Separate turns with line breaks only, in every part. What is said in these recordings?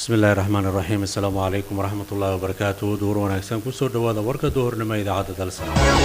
بسم الله الرحمن الرحيم السلام عليكم ورحمة الله وبركاته دور وناكسان كسور دوادا وركا دور نما إذاعة دلسا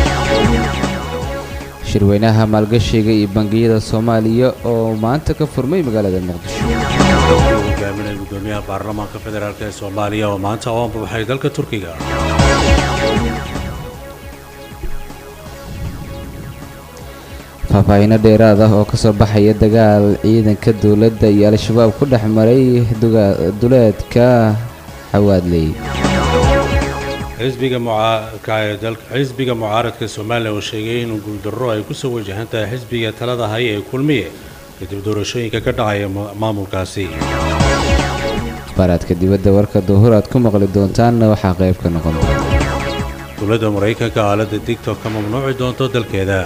shirweynaha maalgashiga iyo bangiyada Soomaaliya oo maanta ka furmay magaalada Muqdisho.
Hogaamiyaha gudoomiyaha baarlamaanka federaalka ee Soomaaliya oo maanta u baxay dalka Turkiga.
Faahfaahin dheeraad ah oo ka soo baxaya dagaal ciidanka dawladda iyo al-shabaab ku dhaxmaray duleedka Xawaadley.
xisbiga mucaaradka Soomaaliya oo sheegay in guuldarro ay ku soo wajahan tahay xisbiga talada haya ee kulmiye kadib doorashooyinka ka dhacaya maamulkaasi.
Baradka dibadda warka duhur aad ku maqli doontaan waxa qayb ka noqon doona.
Dowladda Mareykanka aalada TikTok ka mamnuuci doonto dalkeeda.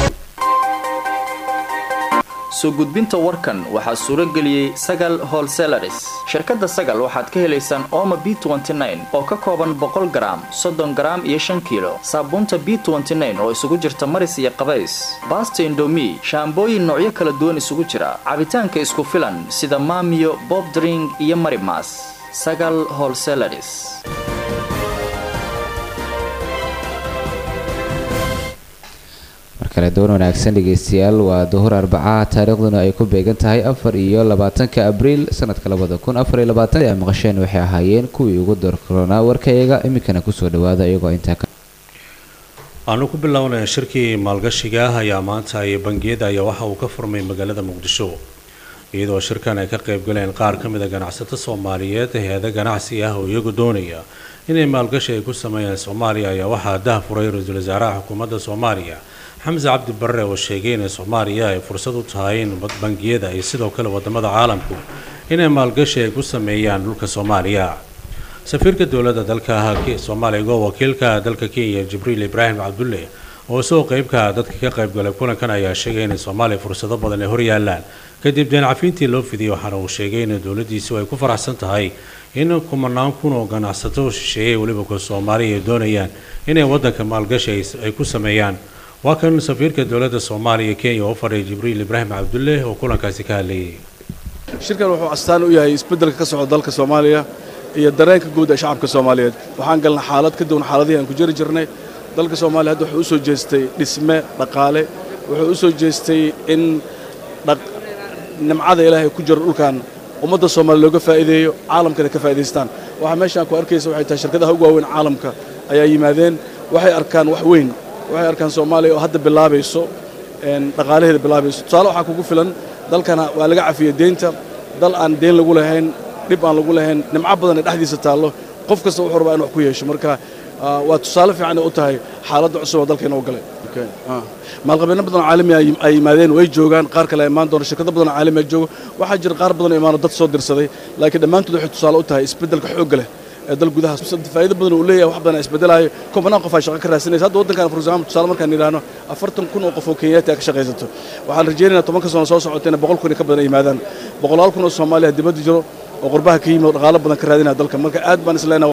soo gudbinta warkan waxa suuro galiyay Sagal Wholesalers. Shirkadda Sagal waxaad ka helaysaan Omo B29 oo ka kooban 100 gram, 30 gram iyo 5 kilo. Saabuunta B29 oo isugu jirta maris iyo qabays. Basta Indomie, shaambooyin noocyo kala duwan isugu jira. Cabitaanka isku filan sida Mamiyo, Bob Drink iyo Marimas. Sagal Wholesalers.
kala doon wanaagsan dhageystayaal waa duhur Arbaca taariikhduna ay ku beegan tahay 24 Abriil sanadka 2024 ee maqasheen waxay ahaayeen kuwii ugu doorkarona warkayga imikana ku soo dhawaada iyagoo inta
aanu ku bilownay shirkii maalgashiga ayaa maanta ay bangiyada ayaa waxa uu ka furmay magaalada Muqdisho iyadoo shirkan ay ka qayb galeen qaar ka mid ah ganacsatada Soomaaliyeed ee ganacsi ah oo iyagu doonaya inay maalgashi ay ku sameeyaan Soomaaliya ayaa waxa daahfuray ra'iisul wasaaraha xukuumadda Soomaaliya حمزة عبد البر وشيغين الصومالية فرصة تهاين بنجيدا يسيدو كل ودمada caalamku inay maalgashi ay ku sameeyaan dhulka Soomaaliya safiirka dawladda dalka Soomaaliya wakiilka dalka Kenya Jibril Ibrahim Abdulle oo soo qaybka dadka ka qayb galay kulankan ayaa sheegay in Soomaaliya fursado badan ay hor yaalaan kadib deen cafintii loo fidiyo waxaana uu sheegay in dawladdiisu ay ku faraxsan tahay in kumanaan kun oo ganacsato shisheeye waliba ku Soomaaliya doonayaan inay wadanka maalgashi ay ku sameeyaan وكان سفير كدولة الصومالية كينيا وفر جبريل إبراهيم عبد الله وكلن كاسكالي.
شركة وحو أستان وياهي يسبدل كسر دالك الصومالية هي الدرين كجودة شعب الصومالية وحان قلنا حالات كدون حالات هي كجري جرني دالك الصومالية هذا حوسو جستي اسمه رقالة وحوسو جستي إن نمعاد إلهي كجر كان ومدة الصومالية لو كفائدة عالم كده كفائدستان وحماشان كو أركيس وحي تشركة هو وين عالم ك أي ماذين وحي أركان وحوين waxay arkaan Soomaaliya oo hadda bilaabayso dhaqaalaheeda bilaabayso tusaale waxa kugu filan dalkana waa laga cafiyay deynta dal aan deyn lagu lahayn dib aan lagu lahayn nimco badan dhaxdiisa taalo qof kasta wuxuu rabaa inuu wax ku yeesho marka waa tusaale fiican u tahay xaaladda cusub oo dalkeena u galay maalqabeeno badan caalami ay yimaadeen way joogaan qaar kale imaan doona shirkado badan caalami joogo waxa jira qaar badan oo imaan dad soo dirsaday laakiin dhamaantood waxay tusaale u tahay isbedelka xoog leh dal gudaha faa'iido badan uu leeyahay wax badan isbedelayo kumanaan qof ay shaqo ka raadsanaysa hadda wadankan for example tusaale markaan yiraahdo 40,000 oo qof oo Kenyaati ka shaqaysato waxaan rajaynaynaa 10 sano soo socotayna 100,000 ka badan yimaadaan 100,000 oo Soomaaliya dibadda jiro oo qurbaha ka yimid dhaqaale badan ka raadinaya dalka marka aad baan isleenahay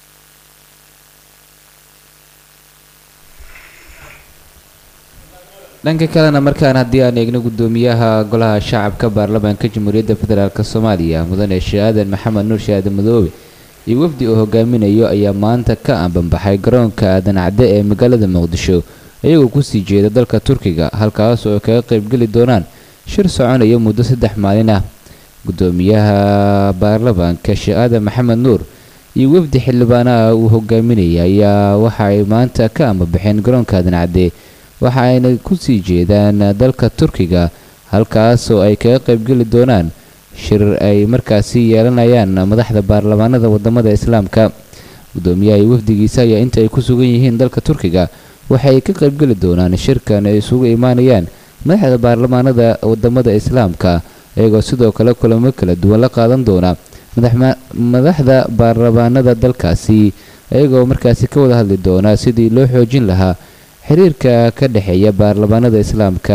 dhanka kalena markaan haddii aan eegno gudoomiyaha golaha shacabka baarlamaanka Jamhuuriyadda Federaalka Soomaaliya mudane Sheekh Maxamed Nuur Sheekh Madoobe iyo wafdi oo hogaaminayo ayaa maanta ka ambanbaxay garoonka Aadan Cadde ee magaalada Muqdisho ayagoo ku sii jeeda dalka Turkiga halkaas oo kaga qayb gali doonaan shir soconaya muddo 3 maalin ah gudoomiyaha baarlamaanka Sheekh Maxamed Nuur iyo wafdi xildhibaanaha uu hogaaminayay ayaa waxa ay maanta ka ambanbaxeen garoonka Aadan Cadde waxa ayna ku sii jeedaan dalka Turkiga halkaas oo ay kaga qayb gali doonaan shir ay markaasi yeelanayaan madaxda baarlamaanada wadamada islaamka gudoomiyaha wafdigiisa ayaa inta ay ku sugan yihiin dalka Turkiga waxay ka qayb gali doonaan shirkan ay isugu imaanayaan madaxda baarlamaanada wadamada islaamka iyagoo sidoo kale kulamo kala duwan la qaadan doona madaxda baarlamaanada dalkaasi iyagoo markaasi ka wada hadli doona sidii loo xoojin lahaa xiriirka ka dhaxeeya baarlamaanada islaamka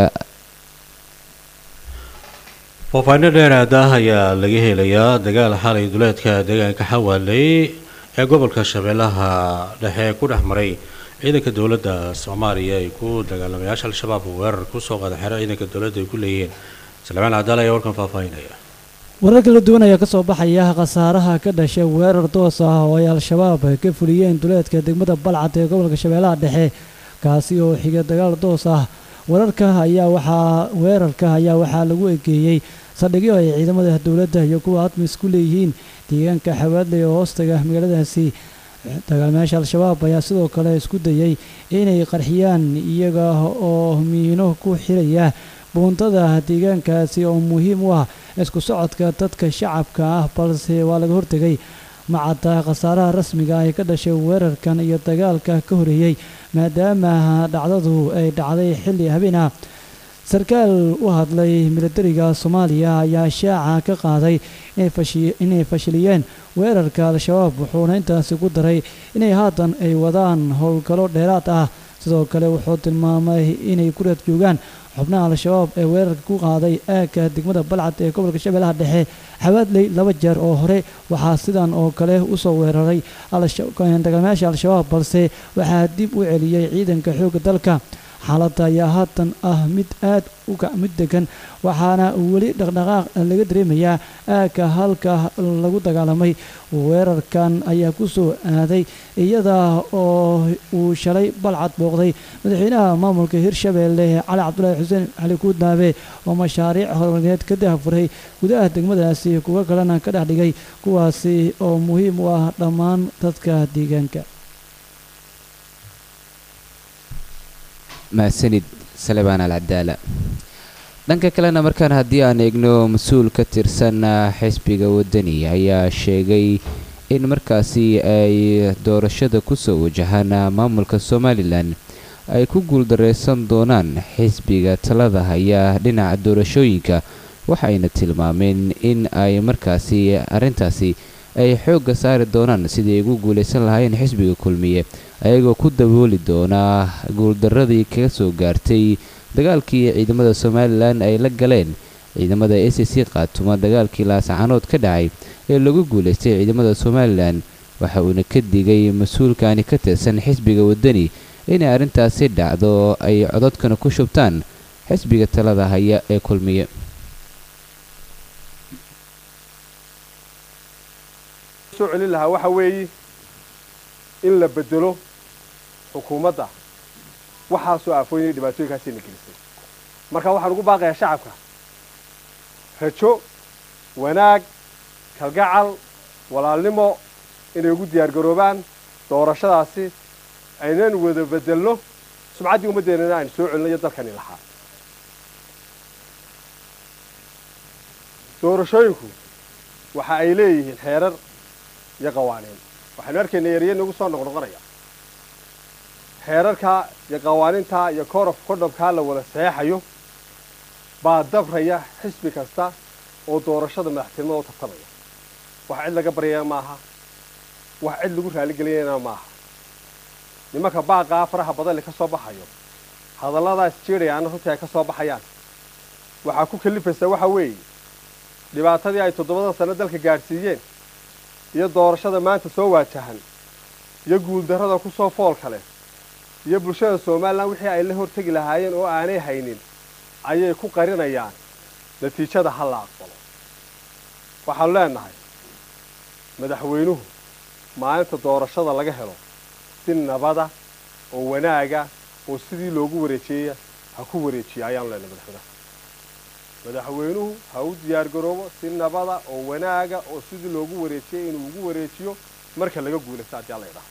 Faahfaahin dheeraad ah ayaa laga helayaa dagaal xalay duleedka deegaanka Xawaaley ee gobolka Shabeellaha Dhexe ku dhaxmaray ciidanka dawladda Soomaaliya ay ku dagaalamayaasha al-shabaab weerar ku soo qaaday xero ciidanka dawladda ay ku leeyeen Salmaan Cadaal ayaa warkan faahfaahinaya
warar kala duwan ayaa kasoo baxaya khasaaraha ka dhashay weerar doos ah oo ay al-shabaab ka fuliyeen duleedka degmada balcad ee gobolka shabeellaha dhexe kaasi oo xigay dagaal doos ah weerarka ayaa waxaa lagu egeeyey saldhigyo ay ciidamada dowladda iyo kuwa admis ku leeyihiin deegaanka xawaadley oo hoostaga magaaladaasi dagaalmayaasha al-shabaab ayaa sidoo kale isku dayay inay qarxiyaan iyaga oo miino ku xiraya buuntada deegaankaasi oo muhiim u ah isku socodka dadka shacabka ah balse waa laga hortegay macadda khasaaraha rasmiga ay ka dhashay weerarkan iyo dagaalka ka horeeyey maadaama dhacdadu ay dhacday xilli habeen ah sarkaal u hadlay militariga Soomaaliya ayaa shaaca ka qaaday inay fashiliyeen weerarka al-shabaab wuxuuna intaasi ku daray inay haatan ay wadaan howlgallo dheeraad ah sidoo kale wuxuu tilmaamay inay ku raad joogaan xubnaha al-shabaab ee weerarka ku qaaday aagga degmada balcad ee gobolka shabeellaha dhexe xawaadley 2 jeer oo hore waxaa sidan oo kale u soo weeraray dagaalmayaasha al-shabaab balse waxaa dib u celiyay ciidanka xoogga dalka xaaladda ayaa haatan ah mid aad mid degan waxaana weli dhaqdhaqaaq laga dareemayaa aagga halka lagu dagaalamay weerarkan ayaa ku soo aaday iyada oo uu shalay balcad booqday madaxweynaha maamulka hirshabeelle cali cabdulaahi xuseen cali kuudnaabe oo mashaariic horumarineed ka daahfuray gudaha degmadaasi kuwa kalena ka dhex dhigay kuwaasi oo muhiim u ah dhammaan dadka deegaanka
mahadsanid salebaan alcadaala dhanka kalena markaan haddii aan eegno mas-uul ka tirsan xisbiga wadani ayaa sheegay in markaasi ay doorashada kusoo wajahaan maamulka somalilan ay ku guuldareysan doonaan xisbiga talada haya dhinaca doorashooyinka waxayna tilmaameen in ay markaasi arrintaasi ay xoogga saari doonaan sidii ay ugu guulaysan lahaayeen xisbiga kulmiye ayagoo ku dabooli doonaa guuldaradii kaga soo gaartay dagaalkii ciidamada somalilan ay la galeen ciidamada SSC qaatuma dagaalkii laascaanood ka dhacay ee lagu guulaystay ciidamada somalilan waxa uuna ka digay mas-uulkaani ka tirsan xisbiga wadani inay arrintaasi dhacdo ay codadkana ku shubtaan xisbiga talada haya ee kulmiye
soo celin lahaa waxa weeye in la bedelo xukuumadda waxaasoo aafooyinay dhibaatooyinkaasina gelisay marka waxaan ugu baaqayaa shacabka rajo wanaag kalgacal walaalnimo inay ugu diyaargaroobaan doorashadaasi aynan wada bedelno sumcaddii ummaddeennana aynu soo celinayo dalkani lahaa doorashooyinku waxa ay leeyihiin xeerar iyo qawaaniin waxaynu arkaynaa yarye nagu soo noqnoqonaya xeerarka iyo qawaaniinta iyo kodhabkaa la wada saxeexayo baa dabraya xisbi kasta oo doorashada madaxtinimada u tartamaya wax cid laga baryaya maaha wax cid lagu raaligelinayana maaha nimanka baaqaa faraha badan ka soo baxayo hadalladaas jeerayaana runtii ay ka soo baxayaan waxaa ku kalifaysa waxa weeye dhibaatadii ay 7 sano dalka gaadhsiiyeen iyo doorashada maanta soo waajahan iyo guuldarrada ku soo fool kale iyo bulshada Soomaaliland wixii ay la hortagi lahaayeen oo aanay haynin ayay ku qarinayaan natiijada hal la aqbalo waxaan leenahay madaxweynuhu maalinta doorashada laga helo si nabada oo wanaaga oo sidii loogu wareejiyay ha ku wareejiyo ayaan leenahay madaxweynuhu ha u diyaar garoobo si nabada oo wanaaga oo sidii loogu wareejiyay inuu ugu wareejiyo marka laga guulaysto hadii la yiraahdo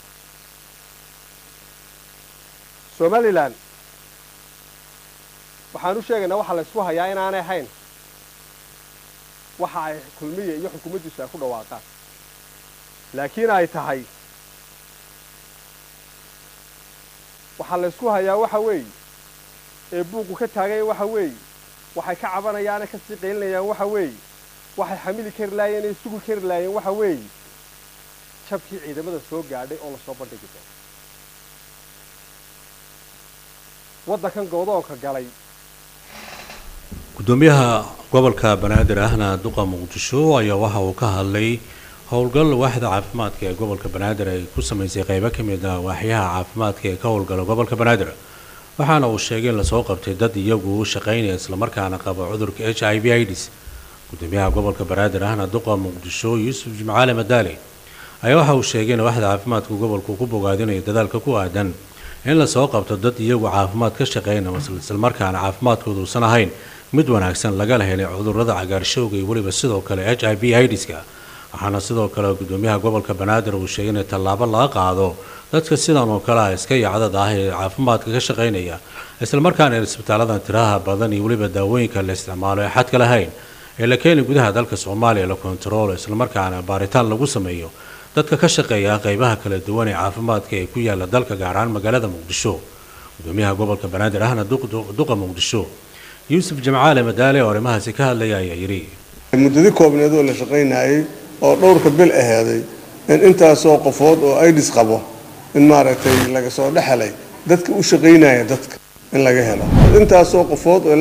Somaliland waxaan u sheegaynaa waxa la isku hayaa in aanay ahayn waxa ay kulmiye iyo xukuumaddiisu ay ku dhawaaqaan laakiin ay tahay waxa la isku hayaa waxa weeye ee buuqu ka taagay waxa weeye waxay ka cabanayaan ka sii qeylinayaan waxa weeye waxay xamili kar laayeen ee sugu kar laayeen waxa weeye jabkii ciidamada soo gaadhay oo la soo bandhigi doono waddankan goodoonka galay
gudoomiyaha gobolka banaadir ahna duqa muqdisho ayaa waxa uu ka hadlay howlgal waaxda caafimaadka ee gobolka banaadir ay ku sameysay qaybo ka mid ah waaxyaha caafimaadka ee ka howlgala gobolka banaadir waxaana uu sheegay in la soo qabtay dad iyagu shaqaynaya isla markaana qaba cudurka HIV/AIDS gudoomiyaha gobolka banaadir ahna duqa muqdisho yuusuf jimcaale madaali ayaa waxa uu sheegay in waaxda caafimaadka gobolku ku bogaadinayo dadaalka ku aadan in la soo qabto dad iyagu caafimaad ka shaqeynaya isla markaana caafimaadkoodu uusan ahayn mid wanaagsan laga helay cudurrada cagaarshowga iyo weliba sidoo kale HIV/AIDS-ka waxaana sidoo kale gudoomiyaha gobolka banaadir uu sheegay in tallaabo laga qaado dadka sidan oo kale iska yacdada ah ee caafimaadka ka shaqeynaya isla markaana isbitaaladan tiraha badan iyo weliba daawooyinka la isticmaalo ee xadka lahayn ee la keenay gudaha dalka Soomaaliya la kontaroolo isla markaana baaritaan lagu sameeyo dadka ka shaqeeya qaybaha kala duwan ee caafimaadka ee ku yaala dalka gaar ahaan magaalada Muqdisho gudoomiyaha gobolka banaadir ahna duqa Muqdisho yuusuf jimcaale madaali oo arrimahaasi ka hadlaya ayaa yiri
muddadii koobneed oo la shaqeynayay oo dhowrka bil aheeday in intaasoo qofood oo AIDS qabo in maaragtay laga soo dhaxlay dadka u shaqeynaya dadka in laga helo intaasoo qofood oo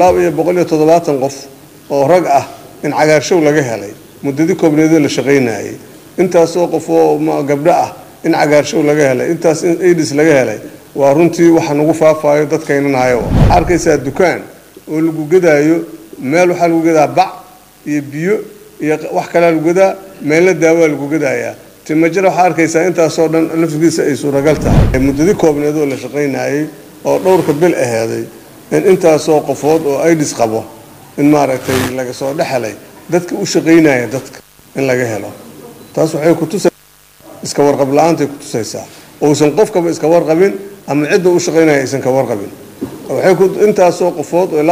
270 qof oo rag ah in cagaarshow laga helay muddadii koobneed oo la shaqeynayay intaasoo qof oo gabdho ah in cagaarshow laga helay intaas in AIDS laga helay waa runtii waxa nagu faafayo dadkeenanayo arkaysa dukaan oo lagu gadaayo meel waxa lagu gadaa bac iyo biyo iyo wax kale lagu gadaa meel daawo lagu gadaaya timajira waxa arkaysa intaasoo dhan laftigiisa ay suuragal tahay muddadii koobneed oo la shaqeynayay oo dhowrka bil aheeday in intaasoo qofood oo AIDS qabo in maaragtay laga soo dhaxlay dadka u shaqeynaya dadka in laga helo taas waxay ku tusaysaa iska warqab la'aanta ku tusaysaa oo san qofkaba iska warqabin ama cidda u shaqeynaya aysan ka warqabin waxay ku intaasoo qofood oo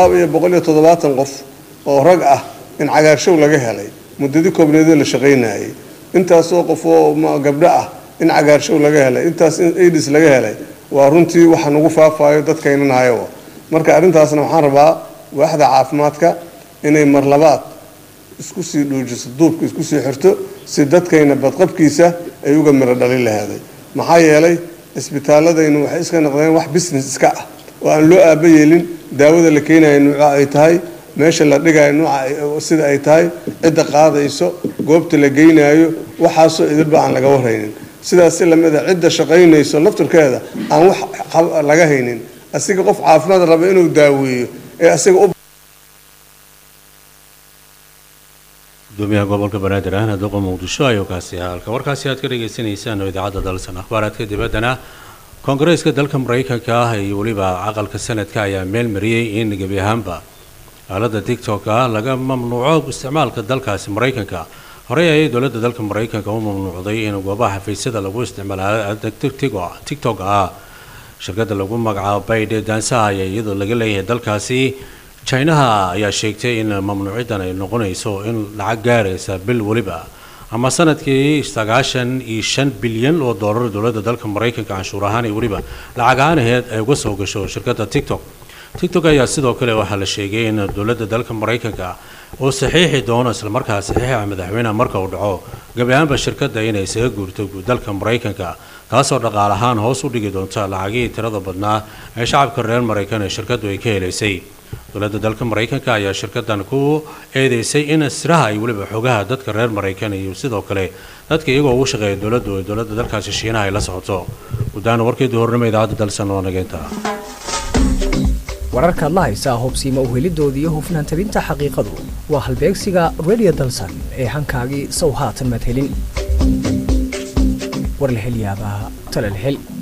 270 qof oo rag ah in cagaarshow laga helay muddadii koobneed oo la shaqeynayay intaasoo qof oo gabdho ah in cagaarshow laga helay intaas in AIDS laga helay waa runtii waxa nagu faafayo dadkeenanayo marka arrintaasna waxaan rabaa waaxda caafimaadka inay mar labaad isku sii dhoojiso duubka isku sii xirto si dadkeena badqabkiisa ay uga miro dhalin lahaday maxaa yeelay isbitaaladaynu waxay iska noqdeen wax business iska ah oo aan loo aaba yeelin daawada la keenayo nooca ay tahay meesha la dhigayo nooca sida ay tahay cidda qaadayso goobta la geynayo waxaasoo idilba aan laga waraynin sidaas si lamid ah cidda shaqeynayso laftirkeeda aan wax laga haynin asiga qof caafimaad raba inuu daaweeyo ee asiga
gudoomiyaha gobolka banaadir ahna duqa muqdisho ayuu kaasi halka warkaasi aad ka dhageysanaysaan oo idaacadda dalsan akhbaaraadka dibaddana koongareeska dalka maraykanka ah iyo weliba aqalka sanadka ayaa meel mariyay in gebi ahaanba aaladda tiktok laga mamnuuco isticmaalka dalkaasi maraykanka horey ayay dowladda dalka maraykanka u mamnuucday in goobaha xafiisyada lagu isticmaalo aaladda tiktok shirkadda lagu magacaabo ByteDance ayaa iyadoo laga leeyahay dalkaasi Chinaha ayaa sheegtay in mamnuucidan ay noqonayso in lacag gaaraysa bil waliba ama sanadkii 95 bilyan oo dollar dowladda dalka maraykanka canshuur ahaan iyo waliba lacag ahaan ay uga soo gasho shirkadda TikTok ayaa sidoo kale waxa la sheegay in dowladda dalka maraykanka oo saxiixi doono isla markaas saxiixa madaxweynaha marka uu dhaco gabi ahaanba shirkadda inay isaga guurto dalka maraykanka taasoo dhaqaale ahaan hoos u dhigi doonta lacagihii tirada badnaa ee shacabka reer maraykan ee shirkaddu ay ka helaysay dowladda dalka maraykanka ayaa shirkaddan ku eedeysay in siraha ay weliba xogaha dadka reer maraykan iyo sidoo kale dadka iyagoo ugu shaqeeya dowladdu ay dowladda dalkaasi Shiinaha ay la socoto gudaana warkeedii hornimo idaacadda dalsan oo nageenta
wararka la haysa hubsiima u helidoodii iyo hufnaan tabinta xaqiiqadu waa halbeegsiga radio dalsan ee hankaagii sow haatan madhelin war la hel yaabaa tala la hel